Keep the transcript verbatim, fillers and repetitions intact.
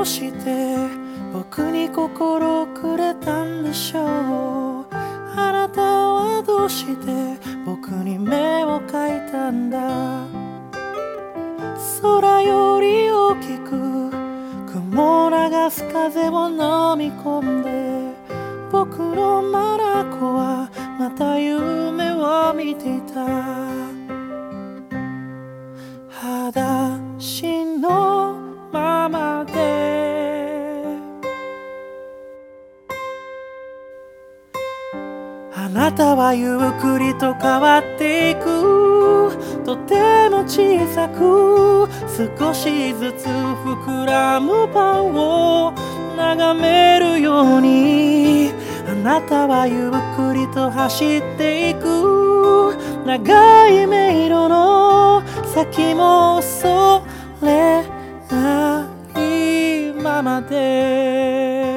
うして僕に心をくれたんでしょう。あなたはどうして僕に目を描いたんだ。空より大きく雲流す風を飲み込んで、僕の眼はまた夢を見ていた。裸足のままであなたはゆっくりと変わっていく。とても小さく少しずつ膨らむパンを眺めるように、あなたはゆっくりと走っていく。長い迷路の先もそれないままで